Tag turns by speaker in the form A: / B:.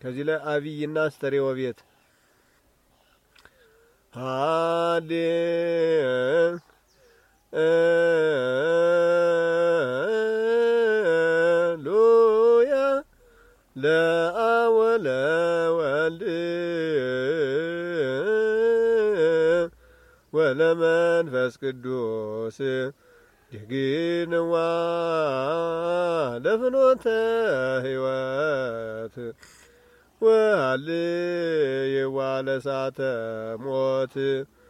A: ከዚህ ላይ አብይና አስተሬው ቤት ሃሌሉያ ለአብ ወለወልድ ወለመንፈስ ቅዱስ ድግንዋ ለፍኖተ ሕይወት ወሃልይዋ ለእሳተ ሞት